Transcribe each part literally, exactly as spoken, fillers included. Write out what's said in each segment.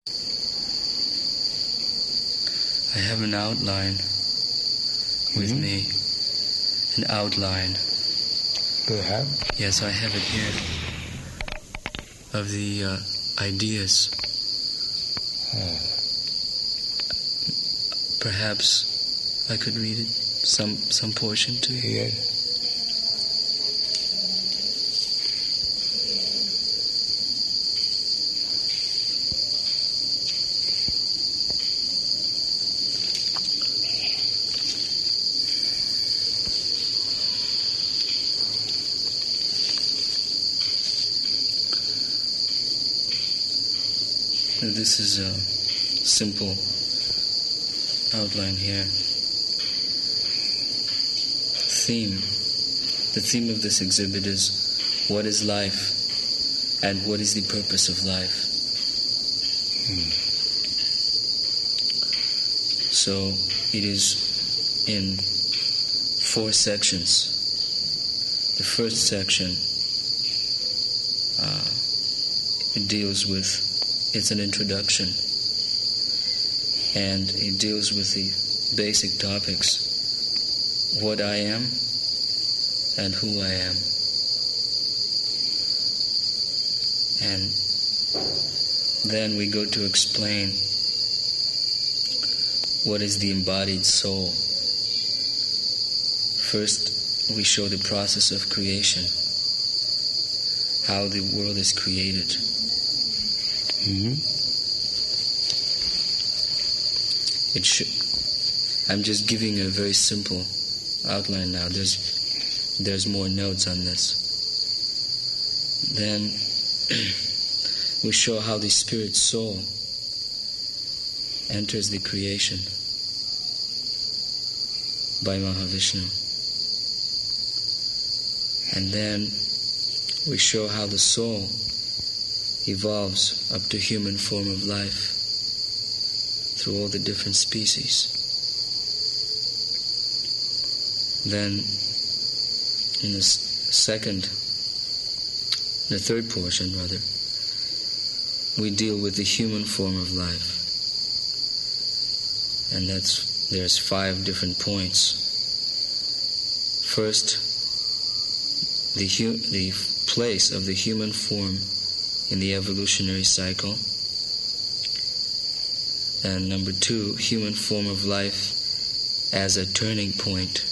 I have an outline with Mhm. me. An outline. Do you have? Yes, I have it here. Of the uh, ideas. Uh, Perhaps I could read it, some some portion to you. yes. Now, this is a simple outline here. Theme. The theme of this exhibit is what is life and what is the purpose of life. Hmm. So it is in four sections. The first section uh, it deals with, it's an introduction, and it deals with the basic topics, what I am and who I am. And then we go to explain what is the embodied soul. First, we show the process of creation, how the world is created. Mm-hmm. It should, I'm just giving a very simple outline now. There's there's more notes on this. Then we show how the spirit soul enters the creation by Mahavishnu. And then we show how the soul evolves up to human form of life through all the different species. Then in the second, the third portion rather, we deal with the human form of life. And that's, there's five different points. First, the hu- the place of the human form in the evolutionary cycle. And number two, human form of life as a turning point.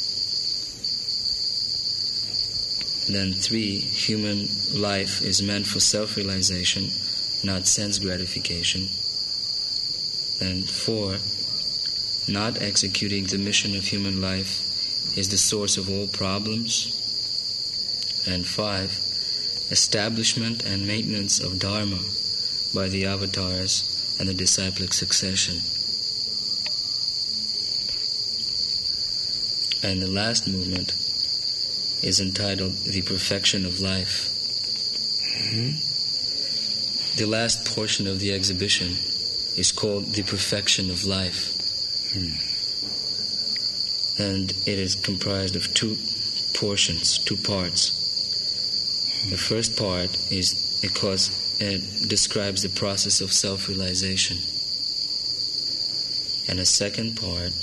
Then three, human life is meant for self-realization, not sense gratification. Then four, not executing the mission of human life is the source of all problems. And five, establishment and maintenance of Dharma by the avatars and the disciplic succession. And the last movement is entitled The Perfection of Life. Mm-hmm. The last portion of the exhibition is called The Perfection of Life. Hmm. And it is comprised of two portions, two parts. The first part is because it describes the process of self-realization. And the second part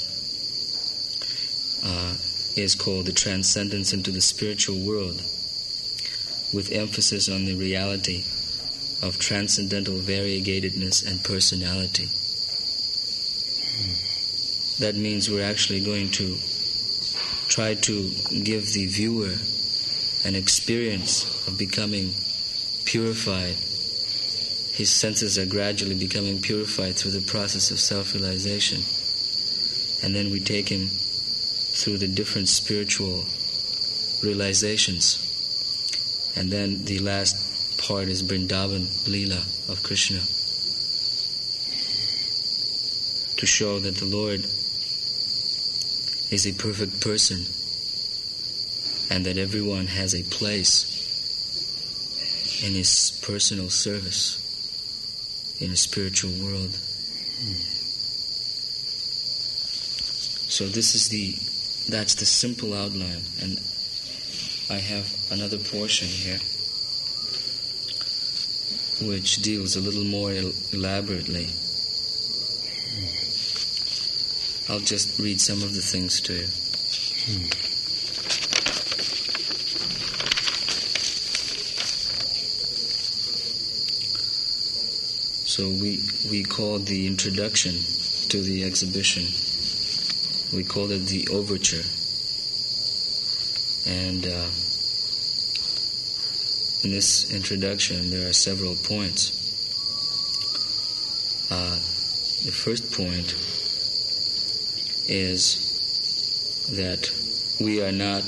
uh, is called the transcendence into the spiritual world, with emphasis on the reality of transcendental variegatedness and personality. That means we're actually going to try to give the viewer an experience of becoming purified. His senses are gradually becoming purified through the process of self-realization. And then we take him through the different spiritual realizations. And then the last part is Vrindavan Leela of Krishna, to show that the Lord is a perfect person and that everyone has a place in his personal service in a spiritual world. So this is the, that's the simple outline, and I have another portion here which deals a little more el- elaborately. I'll just read some of the things to you. Hmm. So we, we called the introduction to the exhibition, we called it the overture. And uh, in this introduction there are several points. Uh, the first point is that we are not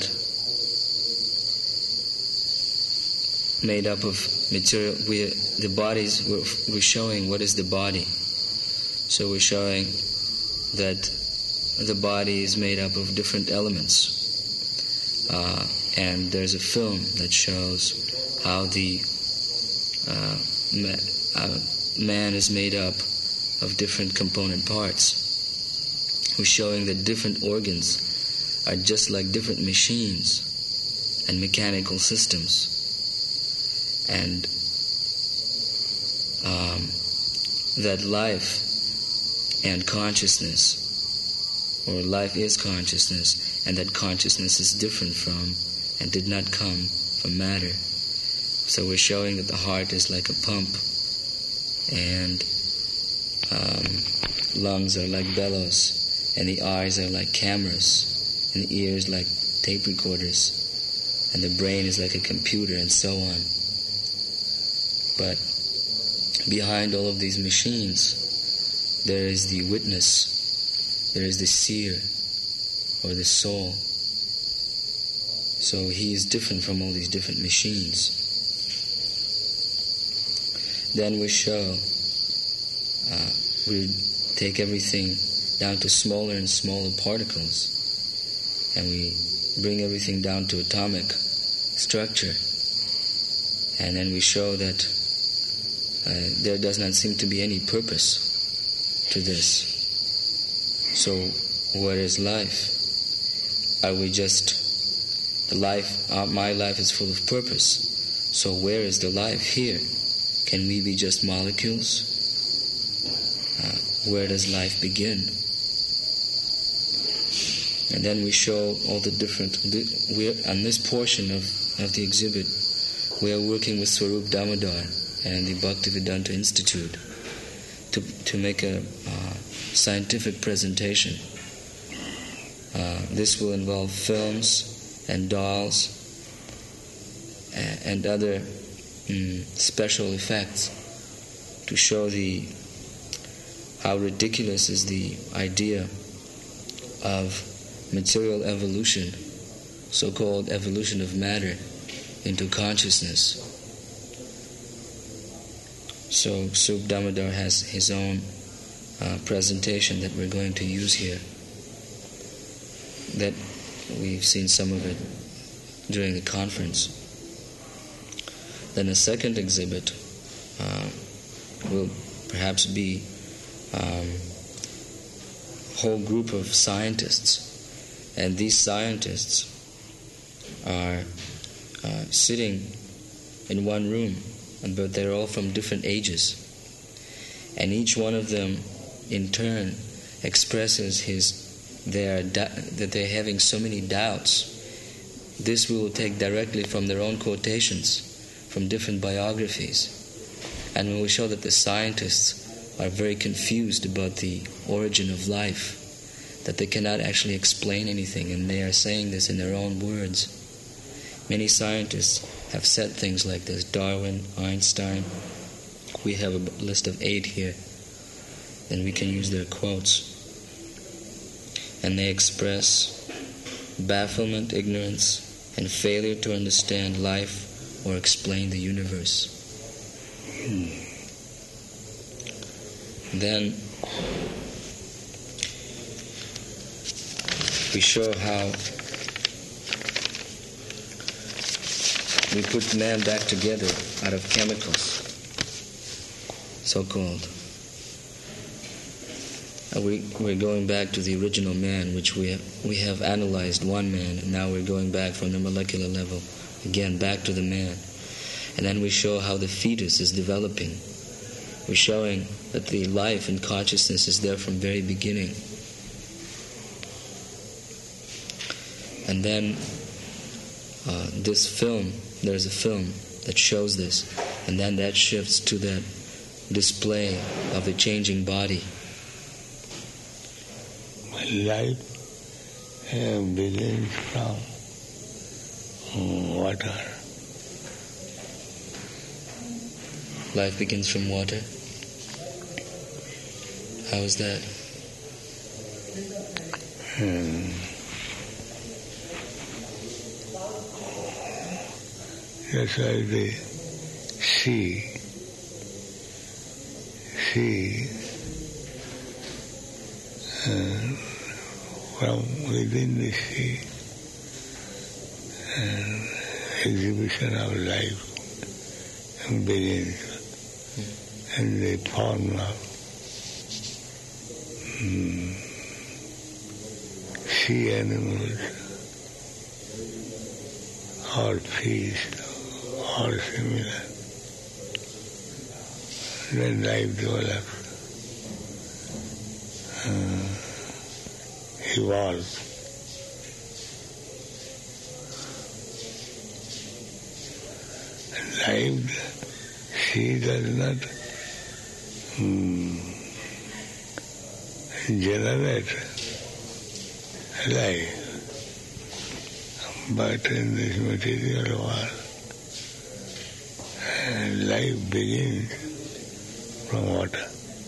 made up of material. We, the bodies, we're, we're showing what is the body. So we're showing that the body is made up of different elements. Uh, and there's a film that shows how the uh, ma- uh, man is made up of different component parts. We're showing that different organs are just like different machines and mechanical systems. And um, that life and consciousness, or life is consciousness, and that consciousness is different from and did not come from matter. So we're showing that the heart is like a pump, and um, lungs are like bellows, and the eyes are like cameras, and the ears like tape recorders, and the brain is like a computer, and so on. But behind all of these machines, there is the witness, there is the seer, or the soul. So he is different from all these different machines. Then we show, uh, we take everything down to smaller and smaller particles, and we bring everything down to atomic structure. And then we show that uh, there does not seem to be any purpose to this. So where is life? Are we just, the life, uh, my life is full of purpose. So where is the life here? Can we be just molecules? Uh, where does life begin? And then we show all the different, we're, on this portion of, of the exhibit, we are working with Swarup Damodar and the Bhaktivedanta Institute to to make a uh, scientific presentation. Uh, this will involve films and dolls and, and other um, special effects to show the how ridiculous is the idea of material evolution, so-called evolution of matter into consciousness. So Swarup Damodar has his own uh, presentation that we're going to use here. That we've seen some of it during the conference. Then the second exhibit uh, will perhaps be um, a whole group of scientists, and these scientists are uh, sitting in one room, but they're all from different ages, and each one of them in turn expresses his their that they're having so many doubts. This we will take directly from their own quotations from different biographies, and we will show that the scientists are very confused about the origin of life, that they cannot actually explain anything, and they are saying this in their own words. Many scientists have said things like this: Darwin, Einstein. We have a list of eight here, and we can use their quotes. And they express bafflement, ignorance, and failure to understand life or explain the universe. Hmm. Then we show how we put man back together out of chemicals, so-called. Uh, we, we're going back to the original man, which we have, we have analyzed one man, and now we're going back from the molecular level, again, back to the man. And then we show how the fetus is developing. We're showing that the life and consciousness is there from very beginning. And then uh, this film, there's a film that shows this, and then that shifts to that display of the changing body. Life uh, begins from water. Life begins from water? How is that? Hmm. Just like the sea. Sea, uh, from within the sea, uh, exhibition of life begins. Mm. And the form of um, sea animals or fish or similar. Then life develops, uh, evolves. Life, she does not um, generate life, but in this material world, uh, life begins from water.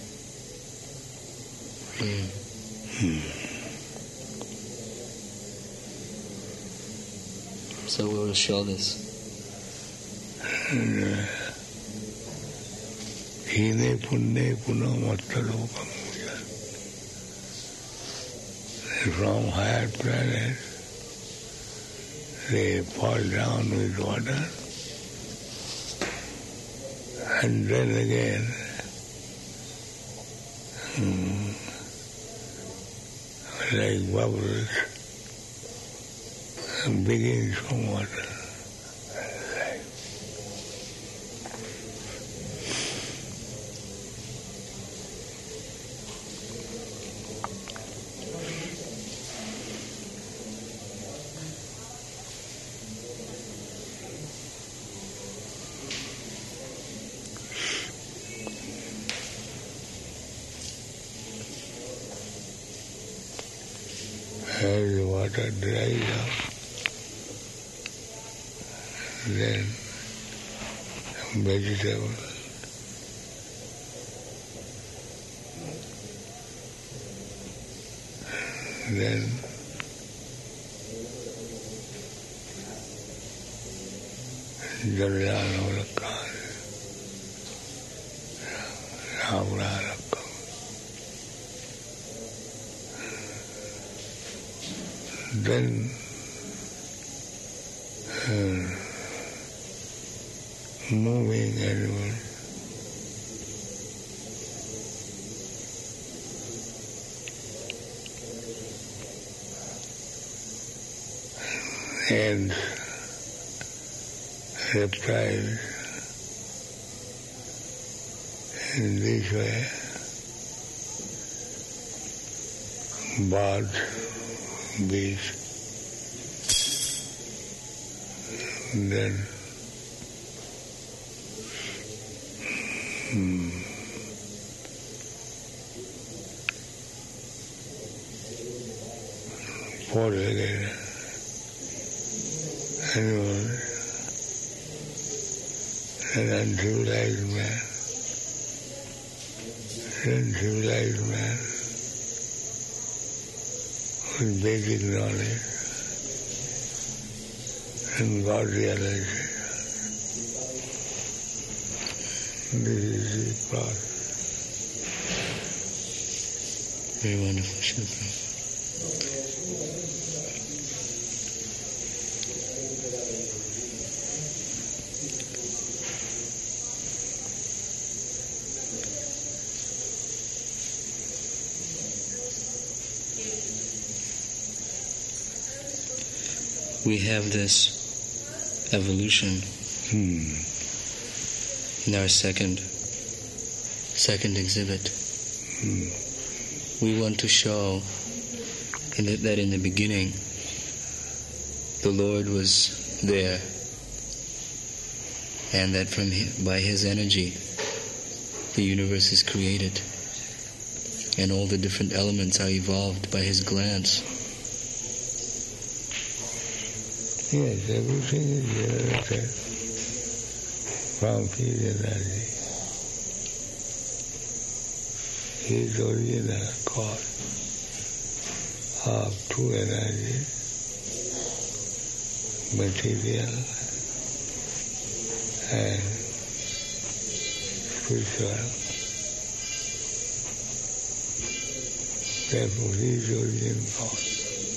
Mm. Hmm. So we will show this. Hine punne puno mattalokam. From higher planets, they fall down with water, and then again, Hmm. like bubbles, begins from water. As the water dries up, then vegetables, then Jalyano Lakkan, Ravana Lakkan. Then uh, moving animals, and reptiles in this way, birds, beasts, then hmm, four-legged animals, and uncivilized man, uncivilized man with basic knowledge and God realization. This is the process. Very wonderful, Shukra. We have this evolution Hmm. in our second second exhibit, Hmm. we want to show in the, that in the beginning the Lord was there, and that from his, by His energy the universe is created, and all the different elements are evolved by His glance. Yes, everything is generated from His energy. He is original cause of two energies, material and spiritual. Therefore, He is the original cause.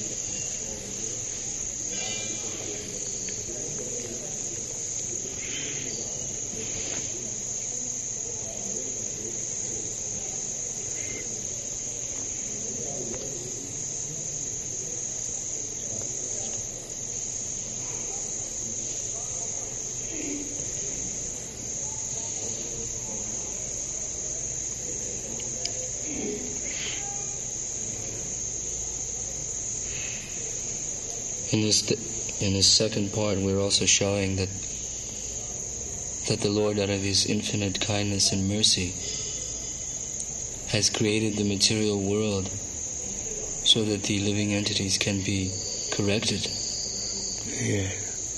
In this, in this second part, we're also showing that that the Lord, out of His infinite kindness and mercy, has created the material world so that the living entities can be corrected. Yes.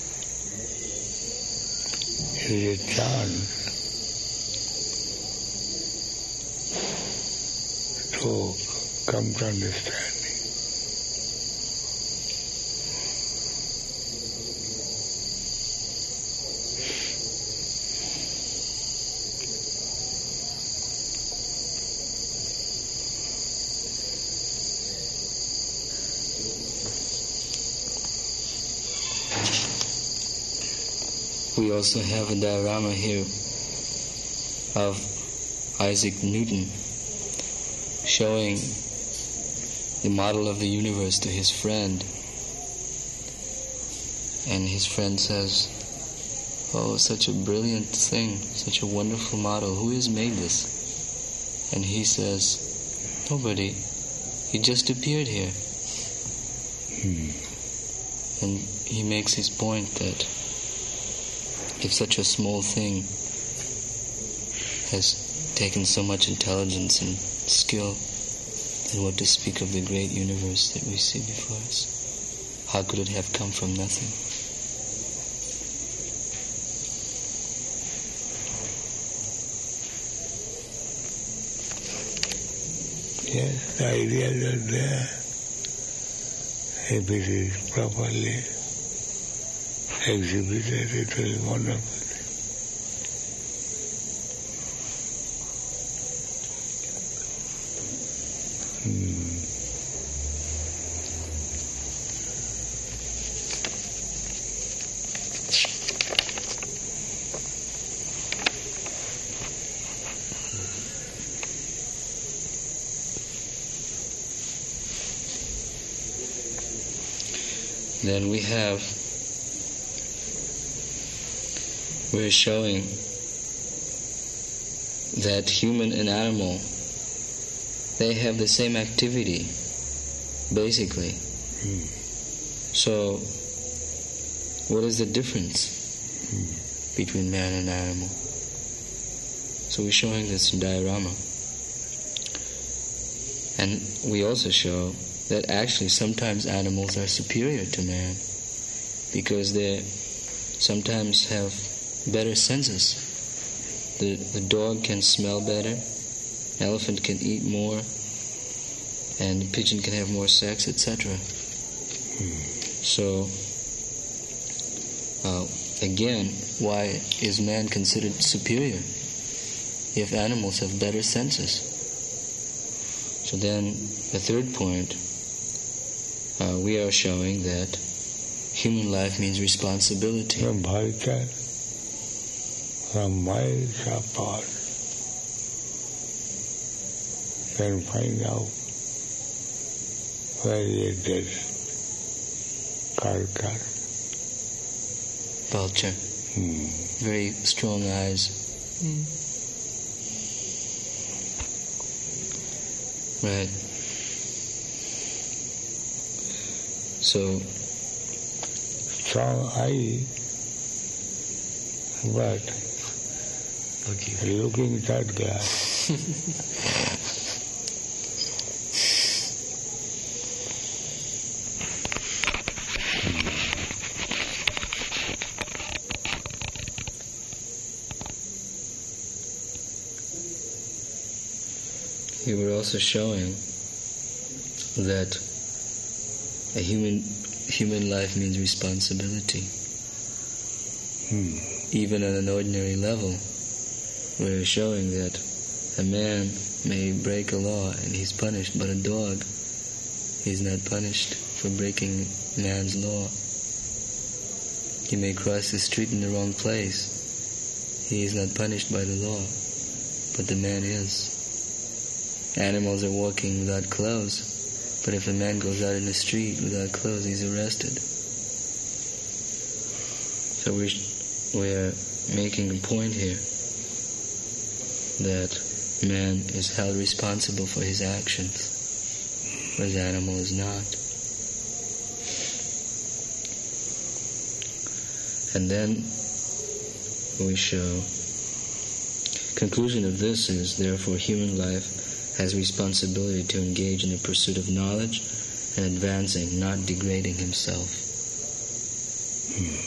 It is a chance to come to understanding. We also have a diorama here of Isaac Newton showing the model of the universe to his friend. And his friend says, "Oh, such a brilliant thing, such a wonderful model. Who has made this?" And he says, "Nobody. He just appeared here." Hmm. And he makes his point that if such a small thing has taken so much intelligence and skill, then what to speak of the great universe that we see before us? How could it have come from nothing? Yes, the ideas are there. If it is properly exhibited, it will be wonderful. Hmm. Then we have, we're showing that human and animal, they have the same activity, basically. Hmm. So, what is the difference Hmm. between man and animal? So we're showing this diorama. And we also show that actually sometimes animals are superior to man because they sometimes have better senses. The, the dog can smell better, elephant can eat more, and the pigeon can have more sex, et cetera. Hmm. So, uh, again, why is man considered superior if animals have better senses? So then, the third point, uh, we are showing that human life means responsibility. From Bharata, from miles apart, can find out where is dead carcass. Vulture. Hmm. Very strong eyes, Mm. Right. So, strong eye, but okay. looking third class. You were also showing that a human human life means responsibility. Hmm. Even on an ordinary level, we're showing that a man may break a law and he's punished, but a dog, he's not punished for breaking man's law. He may cross the street in the wrong place. He is not punished by the law, but the man is. Animals are walking without clothes, but if a man goes out in the street without clothes, he's arrested. So we we're making a point here that man is held responsible for his actions, whereas the animal is not. And then we show, conclusion of this is, therefore, human life has responsibility to engage in the pursuit of knowledge and advancing, not degrading himself. Hmm.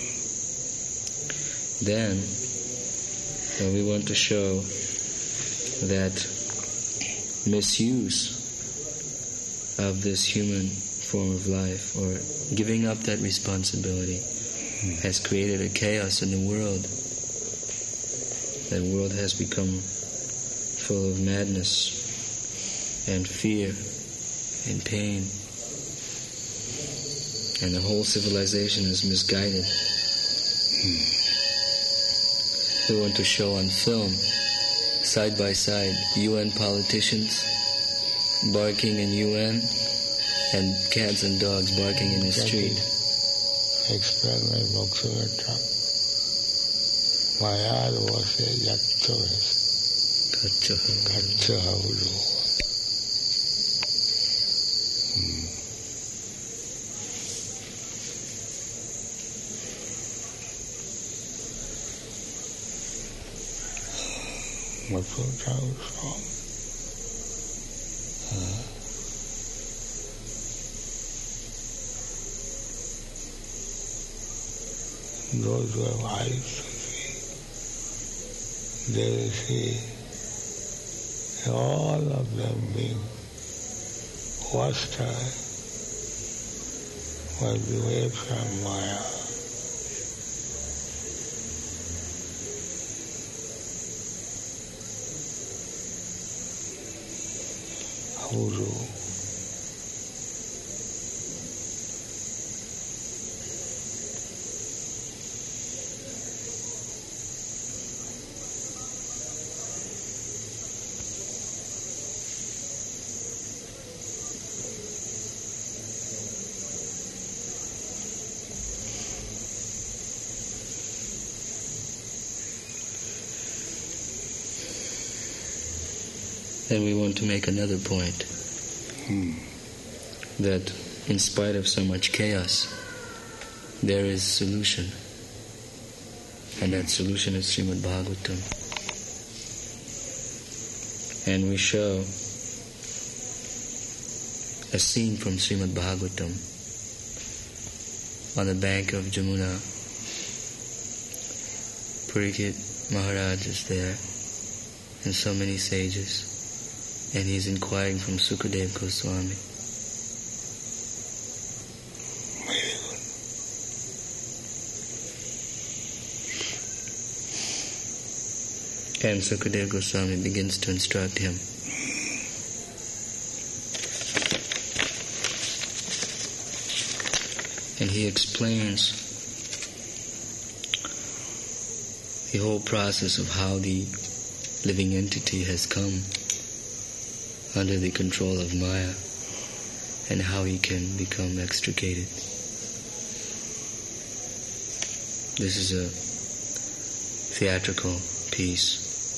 Then, uh, we want to show that misuse of this human form of life, or giving up that responsibility, hmm. has created a chaos in the world. That world has become full of madness and fear and pain, and the whole civilization is misguided. Hmm. We want to show on film, side by side, U N politicians barking in U N and cats and dogs barking in the street. Explain my Bhaktivinoda. Maya was a yaktoras. Kachahavulu. What's so strong? Uh, those who have eyes to see, they will see all of them being washed by the waves from Maya. Guru. Then we want to make another point. Hmm. That in spite of so much chaos, there is solution. And that solution is Srimad Bhagavatam. And we show a scene from Srimad Bhagavatam on the bank of Jamuna. Parikshit Maharaj is there, and so many sages. And he's inquiring from Sukadeva Goswami. And Sukadeva Goswami begins to instruct him. And he explains the whole process of how the living entity has come under the control of Maya, and how he can become extricated. This is a theatrical piece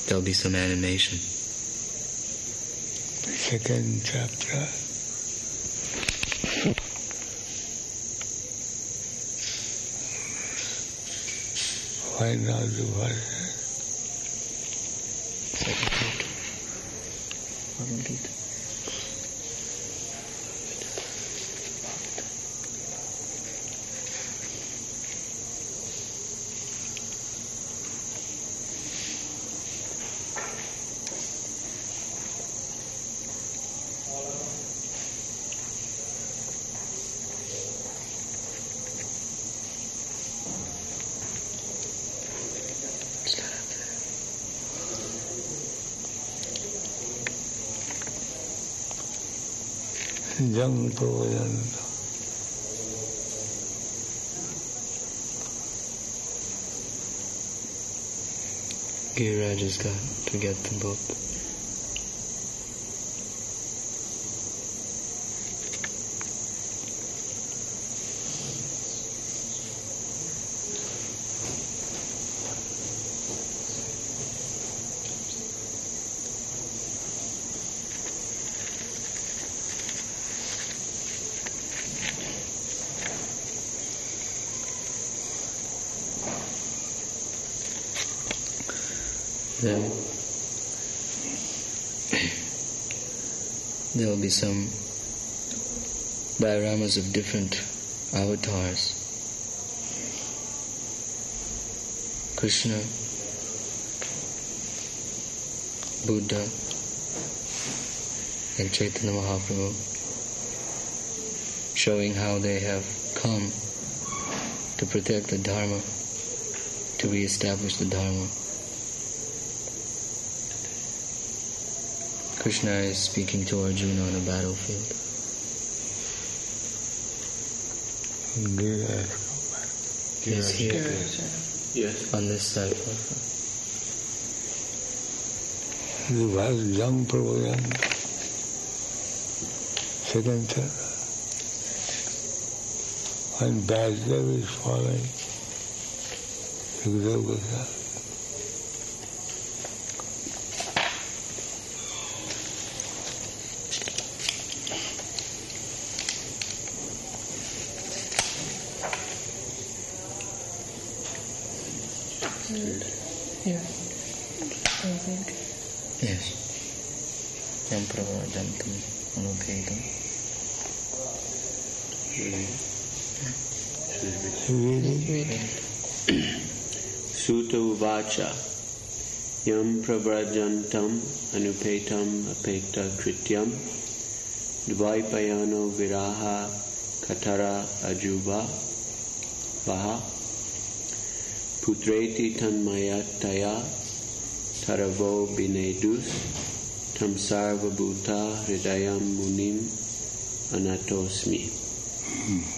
there'll be some animation. Second chapter. Why not the verse? Second chapter. Bhagavad Gita. Young Provajan. Giriraj has got to get the book. Then there will be some dioramas of different avatars. Krishna, Buddha, and Chaitanya Mahaprabhu, showing how they have come to protect the Dharma, to re-establish the Dharma. Krishna is speaking to Arjuna on a battlefield. He's here. Yes. On this side. The was young Provajan. Second chapter. When Vasudev is following Sukadeva Goswami. Yeah, I think. Yes. Yam pravajantam anubhedam. Sutta uvacha yam pravrajantam anupetam apekta krityam dvaipayano viraha katara ajuba vaha putreti tanmayataya taravo binedus tam sarva bhuta hridayam munim anatosmi. Hmm.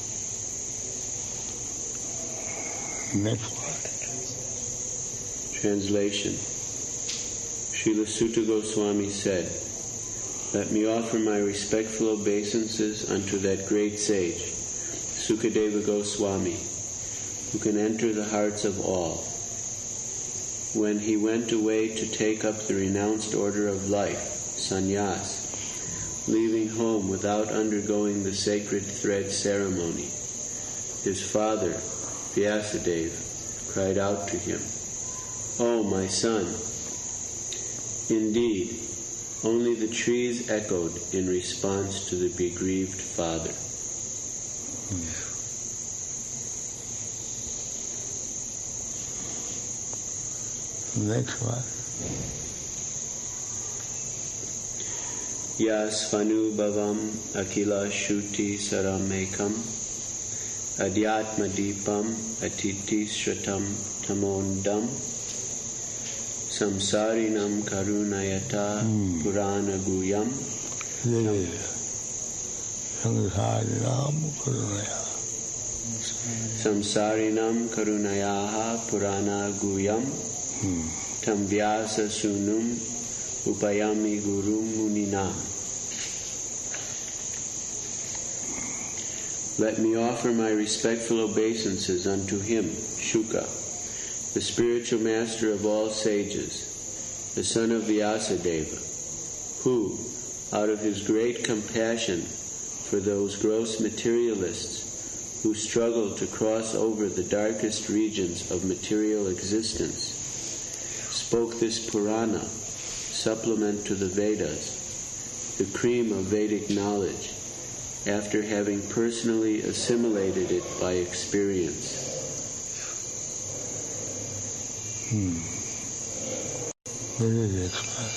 Next one. Translation. Srila Sutta Goswami said, "Let me offer my respectful obeisances unto that great sage, Sukadeva Goswami, who can enter the hearts of all. When he went away to take up the renounced order of life, sannyas, leaving home without undergoing the sacred thread ceremony, his father, Vyasadeva, cried out to him, 'O my son!' Indeed, only the trees echoed in response to the bereaved father." Next one. Yasvanu bhavam akila shuti saramekam adhyatma deepam atiti shratam tamondam samsarinam karunayata hmm. purana guyam samsarinam karunaya samsarinam karunayaha purana guyam hmm. tam vyasa sunum upayami guru muninam. Let me offer my respectful obeisances unto him, Shuka, the spiritual master of all sages, the son of Vyasadeva, who, out of his great compassion for those gross materialists who struggle to cross over the darkest regions of material existence, spoke this Purana, supplement to the Vedas, the cream of Vedic knowledge, after having personally assimilated it by experience. Hmm. What is it?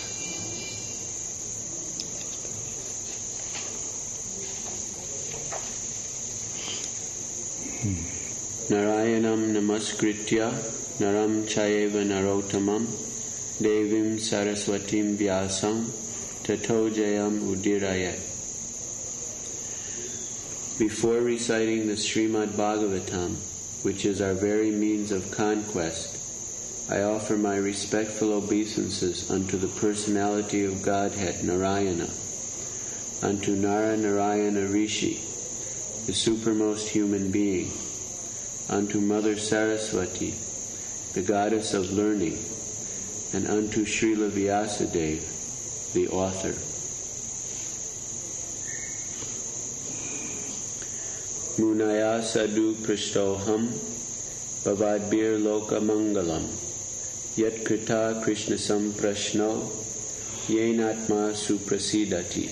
Hmm. Narayanam namaskritya naram chayeva narotamam devim saraswatim vyasam tato jayam udirayat. Before reciting the Srimad Bhagavatam, which is our very means of conquest, I offer my respectful obeisances unto the personality of Godhead, Narayana, unto Nara Narayana Rishi, the supermost human being, unto Mother Saraswati, the goddess of learning, and unto Srila Vyasadeva, the author. Munaya sadhu prishtoham bhavadbir loka mangalam yat krita krishna samprashno yenatma suprasidati.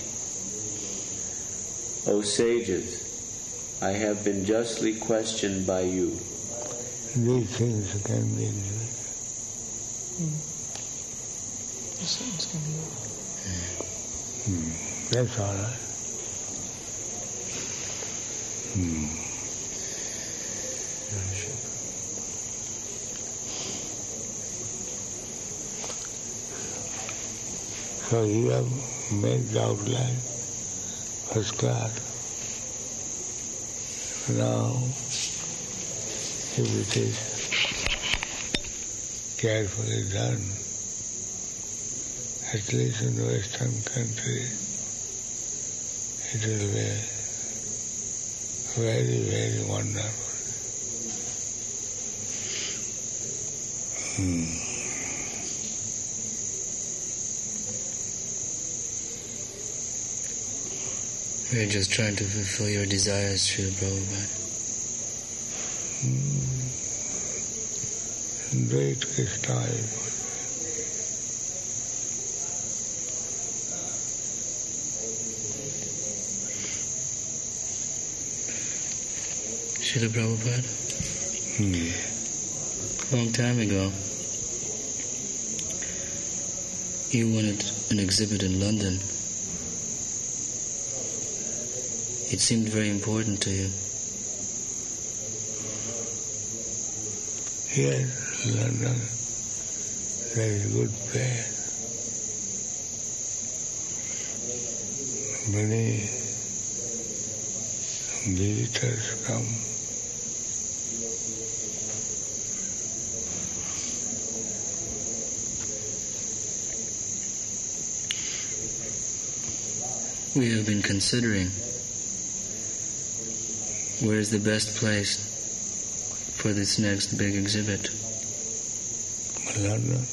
O sages, I have been justly questioned by you. These things can be good. Mm. These things can be good. Hmm. That's all right. Hmm. So you have made the outline first class. Now, if it is carefully done, at least in the Western country, it will be very, very wonderful. Hmm. We're just trying to fulfill your desires, Srila Prabhupada. Hmm. Great Krishna. Srila Prabhupada, Hmm. a long time ago, you wanted an exhibit in London. It seemed very important to you. Yes, London, very good place. Many visitors come. We have been considering where is the best place for this next big exhibit. London.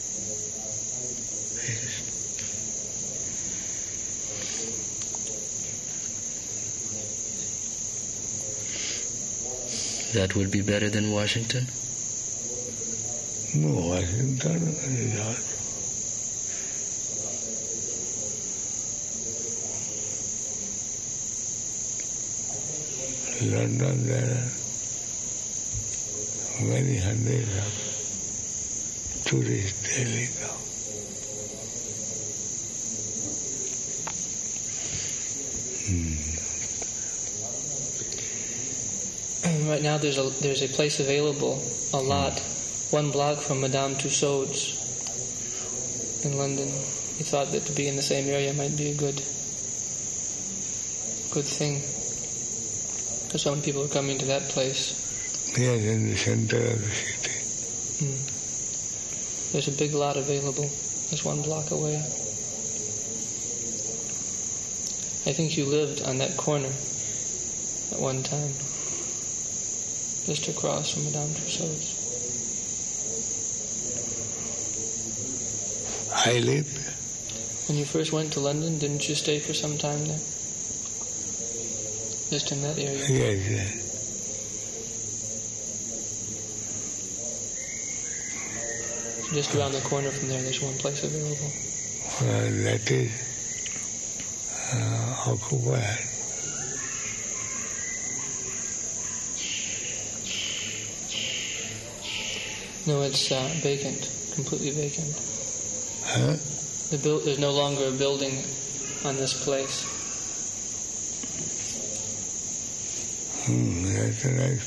That would be better than Washington? No, Washington is not. London, there are many hundreds of tourists daily now. Hmm. Right now there's a there's a place available, a lot, one block from Madame Tussauds in London. We thought that to be in the same area might be a good good thing. Because so many people are coming to that place. Yes, in the center of the city. Mm. There's a big lot available. Just one block away. I think you lived on that corner at one time. Just across from Madame Tussauds. I live. When you first went to London, didn't you stay for some time there? Just in that area? Yes, yes. Just around the corner from there, there's one place available. Uh, that is uh, occupied. No, it's uh, vacant, completely vacant. Huh? The build, there's no longer a building on this place. Hmm, that's a nice.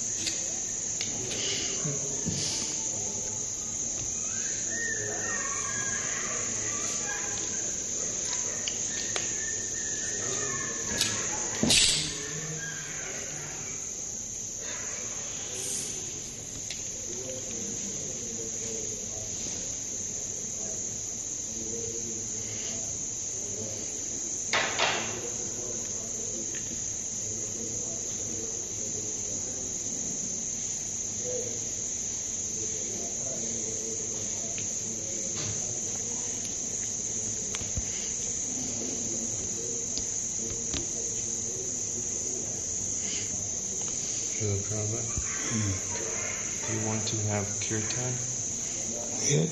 Srila Prabhupada, Hmm. do you want to have kirtan? Yes.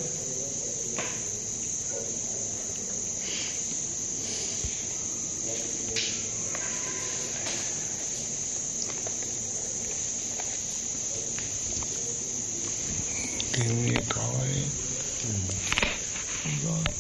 Give me a call. Mm.